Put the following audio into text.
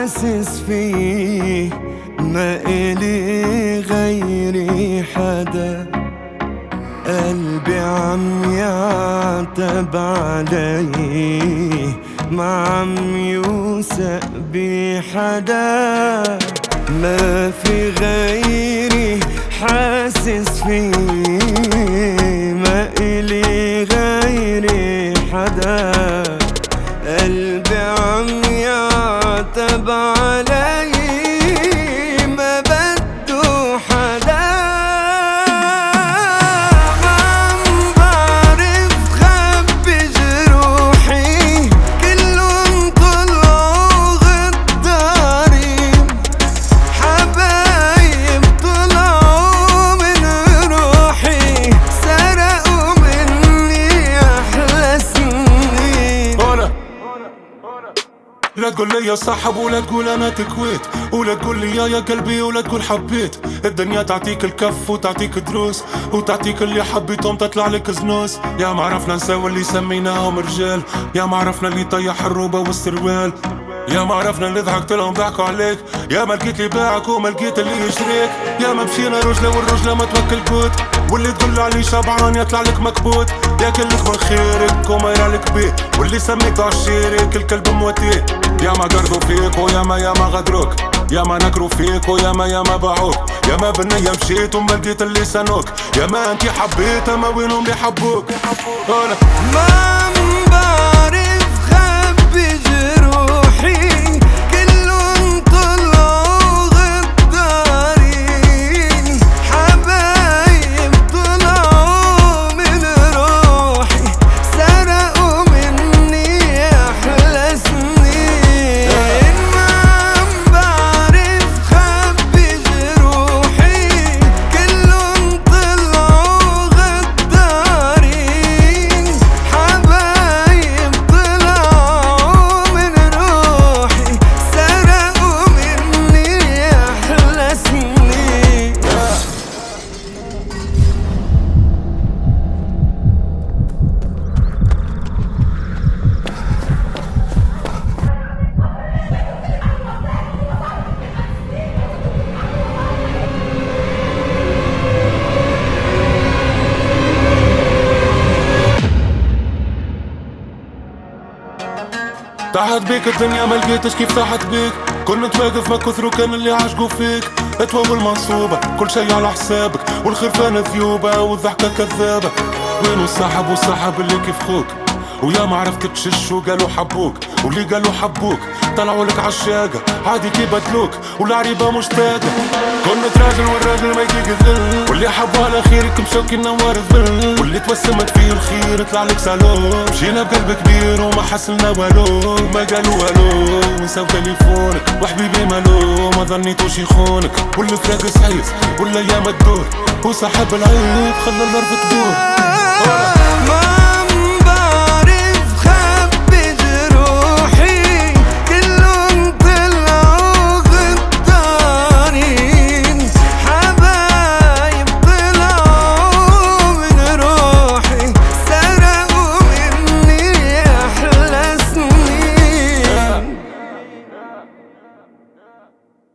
حاسس فيه ما إلي غيري حدا، قلبي عم يعتب علي ما عم يوثق بحدا، ما في غيري حاسس فيه ما إلي غيري حدا، قلبي عم يعتب علي ما بده حدا، ما عم بعرف خبي جروحي كلهم طلعوا غدارين، حبايب طلعوا من روحي سرقوا مني أحلى سنين. لا تقول لي يا صاحب ولا تقول انا تكويت، ولا تقول لي يا قلبي ولا تقول حبيت. الدنيا تعطيك الكف وتعطيك دروس، وتعطيك اللي حبيتهم تطلع لك زنوس. يا ما عرفنا نساوي اللي سميناهم رجال، يا ما عرفنا اللي طيح الروبة والسروال، يا ما عرفنا اللي ضحكت لهم ضحكوا عليك، يا ما لقيت اللي باعك وما لقيت اللي يشريك. يا ما مشينا رجلة والرجلة ما توكل قوت، واللي تقول عليه شبعان يطلع لك مكبوت. ياكلك من خيرك وما يرالك بيه، واللي سميته عشيرك الكلب موتيه. يا ما قرضوا فيك ويا ما غدروك، يا ما نكروا فيك ويا ما باعوك، يا ما بالنية مشيت وما لقيت اللي سنوك، يا ما انتي حبيت ما وينهم بيحبوك. ما عم بعرف خبي جروحي كلهم طلعوا غدارين، حبايب طلعوا من روحي سرقوا مني أحلى سنين. ما عم بعرف خبي جروحي كلهم طلعوا غدارين، حبايب طلعوا من روحي سرقوا مني أحلى سنين. طاحت بيك الدنيا ما لقيتش كيف طاحت بيك، كنت واقف ما كثروا كان اللي عاشقوا فيك. اتوب المنصوبة كل شي على حسابك، والخرفان ذيوبة والضحكة كذابة. وين الصاحب والصاحب اللي كيف خوك، ويا ما عرفت تشش وقالوا حبوك، واللي قالوا حبوك طلعوا لك عالشاقة عادي كي بدلوك، والعريبة مشتاقة. كنت راجل والراجل ما يطيق الذل، واللي حبوا على خيرك مشوكي نوار الظل، واللي توسمت فيه الخير طلع لك سالون. مشينا بقلب كبير وما حسلنا والو، ما قالوا والو ونساو تليفونك، وحبيبي مالو ما ظنيتوش يخونك. واللي فراق صحيح والايام تدور، وصاحب العيب خلى الارض تدور.